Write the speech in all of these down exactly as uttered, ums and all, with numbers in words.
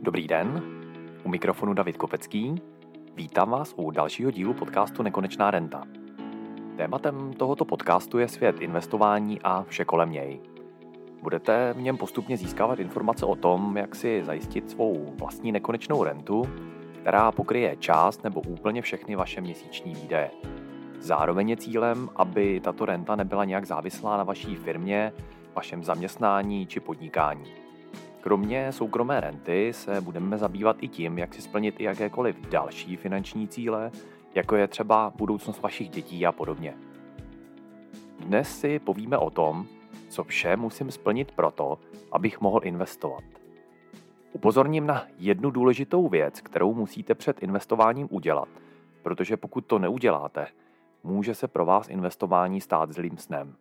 Dobrý den, u mikrofonu David Kopecký. Vítám vás u dalšího dílu podcastu Nekonečná renta. Tématem tohoto podcastu je svět investování a vše kolem něj. Budete v něm postupně získávat informace o tom, jak si zajistit svou vlastní nekonečnou rentu, která pokryje část nebo úplně všechny vaše měsíční výdaje. Zároveň je cílem, aby tato renta nebyla nějak závislá na vaší firmě, vašem zaměstnání či podnikání. Kromě soukromé renty se budeme zabývat i tím, jak si splnit i jakékoliv další finanční cíle, jako je třeba budoucnost vašich dětí a podobně. Dnes si povíme o tom, co vše musím splnit proto, abych mohl investovat. Upozorním na jednu důležitou věc, kterou musíte před investováním udělat, protože pokud to neuděláte, může se pro vás investování stát zlým snem.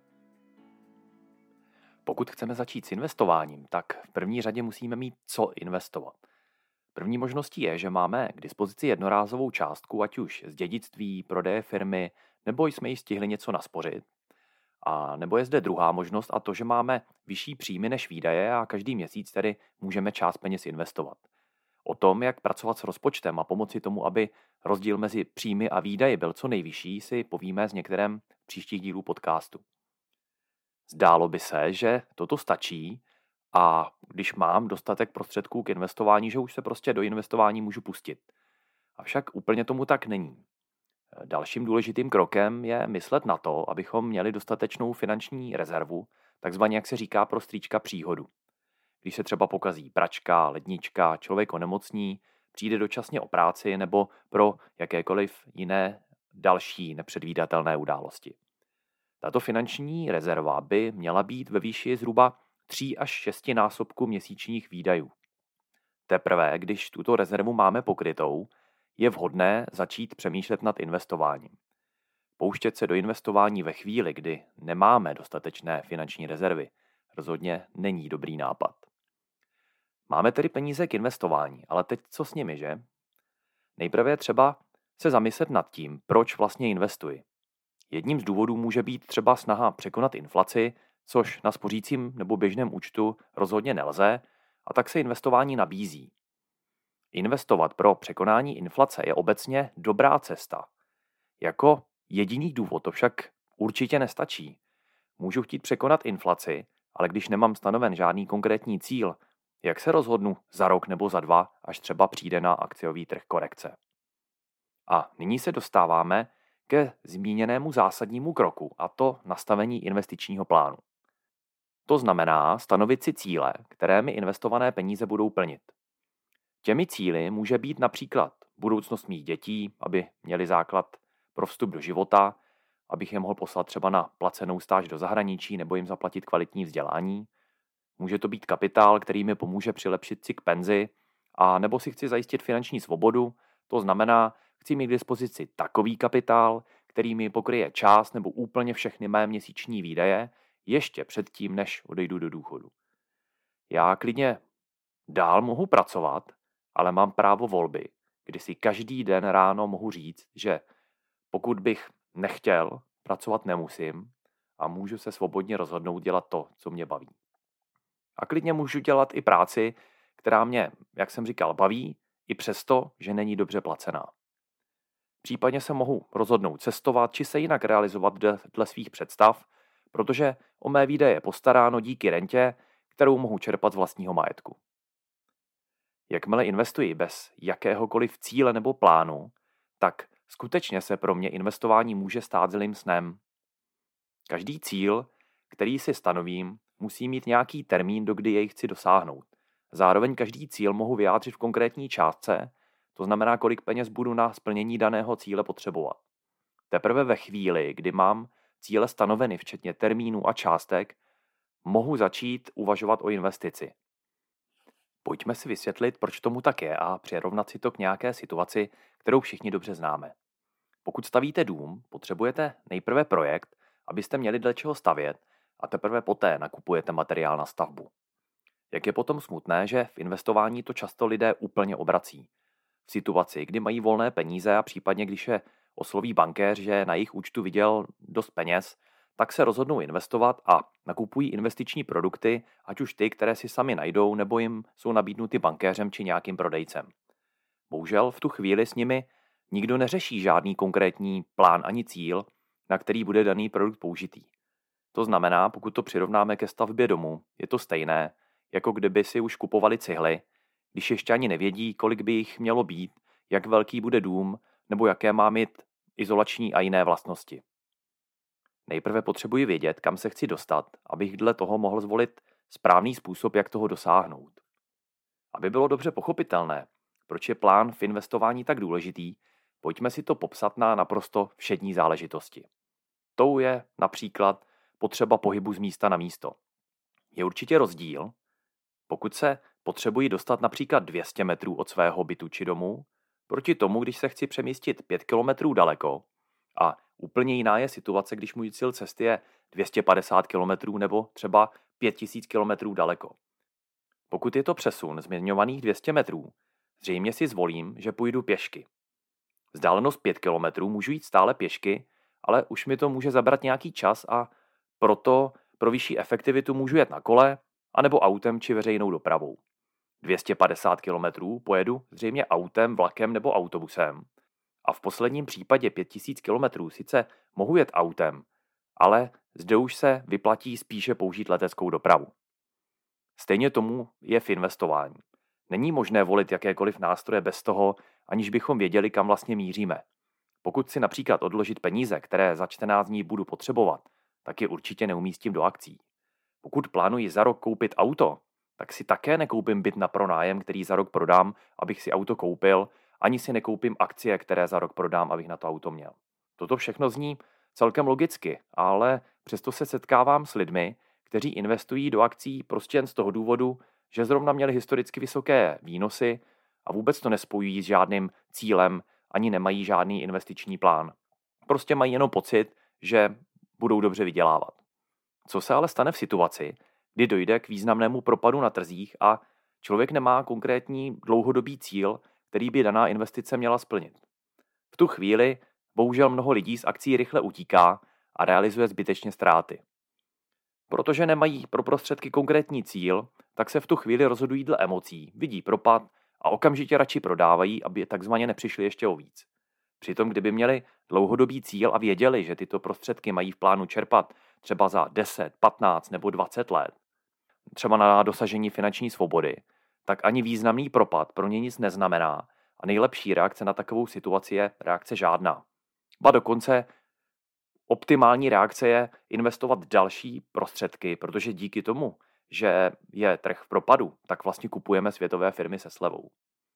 Pokud chceme začít s investováním, tak v první řadě musíme mít co investovat. První možností je, že máme k dispozici jednorázovou částku, ať už z dědictví, prodeje firmy, nebo jsme ji stihli něco naspořit. A nebo je zde druhá možnost a to, že máme vyšší příjmy než výdaje a každý měsíc tedy můžeme část peněz investovat. O tom, jak pracovat s rozpočtem a pomoci tomu, aby rozdíl mezi příjmy a výdaji byl co nejvyšší, si povíme z některém příštích dílů podcastu. Zdálo by se, že toto stačí a když mám dostatek prostředků k investování, že už se prostě do investování můžu pustit. Avšak úplně tomu tak není. Dalším důležitým krokem je myslet na to, abychom měli dostatečnou finanční rezervu, takzvaně jak se říká pro strýčka příhodu. Když se třeba pokazí pračka, lednička, člověk onemocní, přijde dočasně o práci nebo pro jakékoliv jiné další nepředvídatelné události. Tato finanční rezerva by měla být ve výši zhruba tři až šest násobku měsíčních výdajů. Teprve, když tuto rezervu máme pokrytou, je vhodné začít přemýšlet nad investováním. Pouštět se do investování ve chvíli, kdy nemáme dostatečné finanční rezervy, rozhodně není dobrý nápad. Máme tedy peníze k investování, ale teď co s nimi, že? Nejprve je třeba se zamyslet nad tím, proč vlastně investuji. Jedním z důvodů může být třeba snaha překonat inflaci, což na spořícím nebo běžném účtu rozhodně nelze, a tak se investování nabízí. Investovat pro překonání inflace je obecně dobrá cesta. Jako jediný důvod to však určitě nestačí. Můžu chtít překonat inflaci, ale když nemám stanoven žádný konkrétní cíl, jak se rozhodnu za rok nebo za dva, až třeba přijde na akciový trh korekce. A nyní se dostáváme ke zmíněnému zásadnímu kroku, a to nastavení investičního plánu. To znamená stanovit si cíle, které mi investované peníze budou plnit. Těmi cíli může být například budoucnost mých dětí, aby měli základ pro vstup do života, abych je mohl poslat třeba na placenou stáž do zahraničí nebo jim zaplatit kvalitní vzdělání. Může to být kapitál, který mi pomůže přilepšit si k penzi, a nebo si chci zajistit finanční svobodu, to znamená, chci mít k dispozici takový kapitál, který mi pokryje část nebo úplně všechny mé měsíční výdaje, ještě předtím, než odejdu do důchodu. Já klidně dál mohu pracovat, ale mám právo volby, kdy si každý den ráno mohu říct, že pokud bych nechtěl, pracovat nemusím a můžu se svobodně rozhodnout dělat to, co mě baví. A klidně můžu dělat i práci, která mě, jak jsem říkal, baví, i přesto, že není dobře placená. Případně se mohu rozhodnout cestovat či se jinak realizovat dle svých představ, protože o mé výdaje je postaráno díky rentě, kterou mohu čerpat z vlastního majetku. Jakmile investuji bez jakéhokoliv cíle nebo plánu, tak skutečně se pro mě investování může stát zlým snem. Každý cíl, který si stanovím, musí mít nějaký termín, do kdy jej chci dosáhnout. Zároveň každý cíl mohu vyjádřit v konkrétní částce, to znamená, kolik peněz budu na splnění daného cíle potřebovat. Teprve ve chvíli, kdy mám cíle stanoveny, včetně termínů a částek, mohu začít uvažovat o investici. Pojďme si vysvětlit, proč tomu tak je a přirovnat si to k nějaké situaci, kterou všichni dobře známe. Pokud stavíte dům, potřebujete nejprve projekt, abyste měli dle čeho stavět, a teprve poté nakupujete materiál na stavbu. Jak je potom smutné, že v investování to často lidé úplně obrací. V situaci, kdy mají volné peníze a případně když je osloví bankéř, že na jejich účtu viděl dost peněz, tak se rozhodnou investovat a nakupují investiční produkty, ať už ty, které si sami najdou, nebo jim jsou nabídnuty bankéřem či nějakým prodejcem. Bohužel v tu chvíli s nimi nikdo neřeší žádný konkrétní plán ani cíl, na který bude daný produkt použitý. To znamená, pokud to přirovnáme ke stavbě domu, je to stejné, jako kdyby si už kupovali cihly, když ještě ani nevědí, kolik by jich mělo být, jak velký bude dům, nebo jaké má mít izolační a jiné vlastnosti. Nejprve potřebuji vědět, kam se chci dostat, abych dle toho mohl zvolit správný způsob, jak toho dosáhnout. Aby bylo dobře pochopitelné, proč je plán v investování tak důležitý, pojďme si to popsat na naprosto všední záležitosti. Tou je například potřeba pohybu z místa na místo. Je určitě rozdíl, pokud se potřebuji dostat například dvě stě metrů od svého bytu či domu, proti tomu, když se chci přemístit pět kilometrů daleko, a úplně jiná je situace, když můj cíl cesty je dvě stě padesát kilometrů nebo třeba pět tisíc kilometrů daleko. Pokud je to přesun zmiňovaných dvě stě metrů, zřejmě si zvolím, že půjdu pěšky. Vzdálenost pět kilometrů můžu jít stále pěšky, ale už mi to může zabrat nějaký čas a proto pro vyšší efektivitu můžu jet na kole, anebo autem či veřejnou dopravou. dvě stě padesát kilometrů pojedu zřejmě autem, vlakem nebo autobusem. A v posledním případě pět tisíc kilometrů sice mohu jet autem, ale zde už se vyplatí spíše použít leteckou dopravu. Stejně tomu je v investování. Není možné volit jakékoliv nástroje bez toho, aniž bychom věděli, kam vlastně míříme. Pokud si například odložit peníze, které za čtrnáct dní budu potřebovat, tak je určitě neumístím do akcí. Pokud plánuji za rok koupit auto, tak si také nekoupím byt na pronájem, který za rok prodám, abych si auto koupil, ani si nekoupím akcie, které za rok prodám, abych na to auto měl. Toto všechno zní celkem logicky, ale přesto se setkávám s lidmi, kteří investují do akcí prostě jen z toho důvodu, že zrovna měli historicky vysoké výnosy a vůbec to nespojují s žádným cílem, ani nemají žádný investiční plán. Prostě mají jenom pocit, že budou dobře vydělávat. Co se ale stane v situaci, kdy dojde k významnému propadu na trzích a člověk nemá konkrétní dlouhodobý cíl, který by daná investice měla splnit? V tu chvíli bohužel mnoho lidí z akcí rychle utíká a realizuje zbytečně ztráty. Protože nemají pro prostředky konkrétní cíl, tak se v tu chvíli rozhodují dle emocí, vidí propad a okamžitě radši prodávají, aby takzvaně nepřišli ještě o víc. Přitom kdyby měli dlouhodobý cíl a věděli, že tyto prostředky mají v plánu čerpat třeba za deset, patnáct nebo dvacet let, třeba na dosažení finanční svobody, tak ani významný propad pro ně nic neznamená a nejlepší reakce na takovou situaci je reakce žádná. Ba dokonce optimální reakce je investovat další prostředky, protože díky tomu, že je trh v propadu, tak vlastně kupujeme světové firmy se slevou.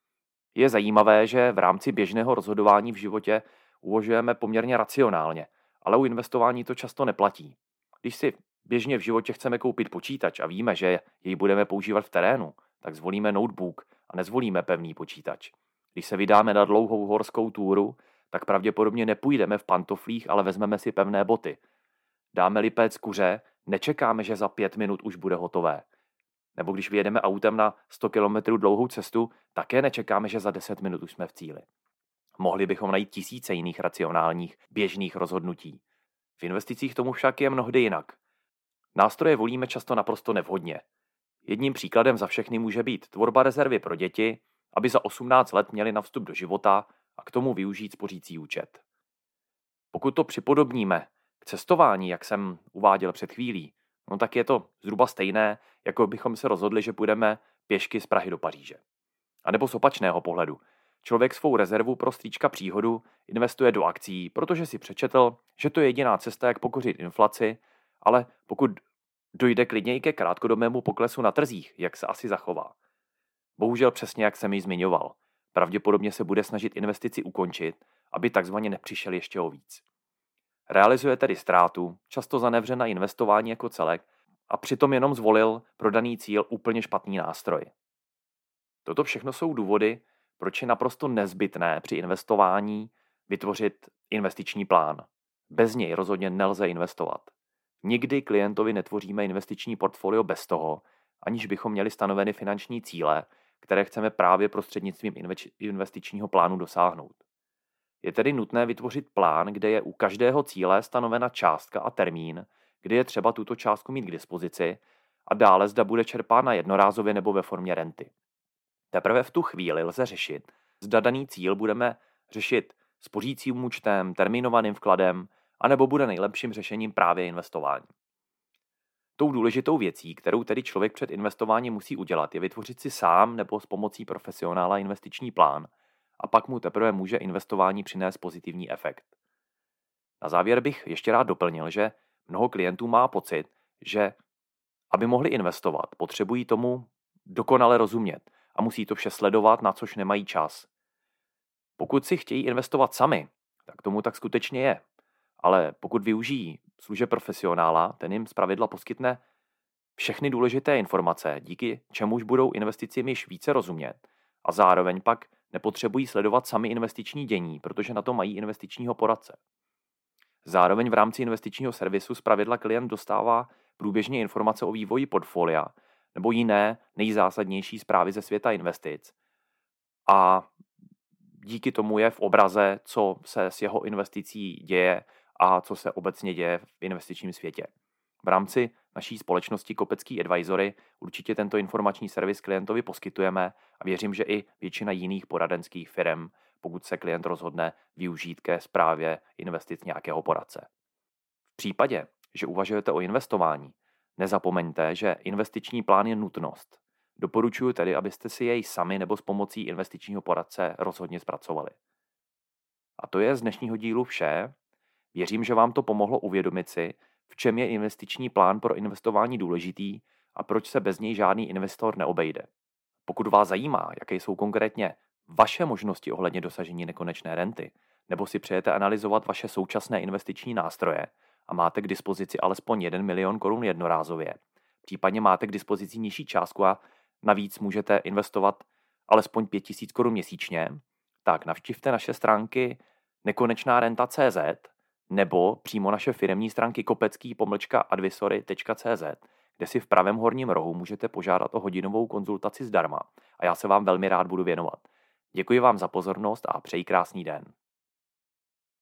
Je zajímavé, že v rámci běžného rozhodování v životě uvažujeme poměrně racionálně, ale u investování to často neplatí. Když si běžně v životě chceme koupit počítač a víme, že jej budeme používat v terénu, tak zvolíme notebook a nezvolíme pevný počítač. Když se vydáme na dlouhou horskou túru, tak pravděpodobně nepůjdeme v pantoflích, ale vezmeme si pevné boty. Dáme-li péct kuře, nečekáme, že za pět minut už bude hotové. Nebo když vyjedeme autem na sto kilometrů dlouhou cestu, také nečekáme, že za deset minut už jsme v cíli. Mohli bychom najít tisíce jiných racionálních, běžných rozhodnutí. V investicích tomu však je mnohdy jinak. Nástroje volíme často naprosto nevhodně. Jedním příkladem za všechny může být tvorba rezervy pro děti, aby za osmnáct let měli na vstup do života a k tomu využít spořící účet. Pokud to připodobníme k cestování, jak jsem uváděl před chvílí, no tak je to zhruba stejné, jako bychom se rozhodli, že půjdeme pěšky z Prahy do Paříže. A nebo z opačného pohledu. Člověk svou rezervu pro strýčka příhodu investuje do akcí, protože si přečetl, že to je jediná cesta, jak pokořit inflaci, ale pokud dojde klidně i ke krátkodobému poklesu na trzích, jak se asi zachová. Bohužel přesně jak jsem ji zmiňoval. Pravděpodobně se bude snažit investici ukončit, aby takzvaně nepřišel ještě o víc. Realizuje tedy ztrátu, často zanevře na investování jako celek a přitom jenom zvolil pro daný cíl úplně špatný nástroj. Toto všechno jsou důvody, proč je naprosto nezbytné při investování vytvořit investiční plán. Bez něj rozhodně nelze investovat. Nikdy klientovi netvoříme investiční portfolio bez toho, aniž bychom měli stanoveny finanční cíle, které chceme právě prostřednictvím investičního plánu dosáhnout. Je tedy nutné vytvořit plán, kde je u každého cíle stanovena částka a termín, kdy je třeba tuto částku mít k dispozici a dále zda bude čerpána jednorázově nebo ve formě renty. Teprve v tu chvíli lze řešit, zda daný cíl budeme řešit spořícím účtem, termínovaným vkladem, anebo bude nejlepším řešením právě investování. Tou důležitou věcí, kterou tedy člověk před investováním musí udělat, je vytvořit si sám nebo s pomocí profesionála investiční plán a pak mu teprve může investování přinést pozitivní efekt. Na závěr bych ještě rád doplnil, že mnoho klientů má pocit, že aby mohli investovat, potřebují tomu dokonale rozumět a musí to vše sledovat, na což nemají čas. Pokud si chtějí investovat sami, tak tomu tak skutečně je. Ale pokud využijí služeb profesionála, ten jim zpravidla poskytne všechny důležité informace, díky čemuž budou investicím již více rozumět a zároveň pak nepotřebují sledovat sami investiční dění, protože na to mají investičního poradce. Zároveň v rámci investičního servisu zpravidla klient dostává průběžně informace o vývoji portfolia nebo jiné nejzásadnější zprávy ze světa investic a díky tomu je v obraze, co se s jeho investicí děje a co se obecně děje v investičním světě. V rámci naší společnosti Kopecký advisory určitě tento informační servis klientovi poskytujeme a věřím, že i většina jiných poradenských firm, pokud se klient rozhodne využít ke správě investic nějakého poradce. V případě, že uvažujete o investování, nezapomeňte, že investiční plán je nutnost. Doporučuji tedy, abyste si jej sami nebo s pomocí investičního poradce rozhodně zpracovali. A to je z dnešního dílu vše. Věřím, že vám to pomohlo uvědomit si, v čem je investiční plán pro investování důležitý a proč se bez něj žádný investor neobejde. Pokud vás zajímá, jaké jsou konkrétně vaše možnosti ohledně dosažení nekonečné renty, nebo si přejete analyzovat vaše současné investiční nástroje a máte k dispozici alespoň jeden milion korun jednorázově, případně máte k dispozici nižší částku a navíc můžete investovat alespoň pět tisíc korun měsíčně, tak navštivte naše stránky nekonečná renta tečka cé zet nebo přímo naše firemní stránky kopecký pomlčka advisory tečka cé zet, kde si v pravém horním rohu můžete požádat o hodinovou konzultaci zdarma a já se vám velmi rád budu věnovat. Děkuji vám za pozornost a přeji krásný den.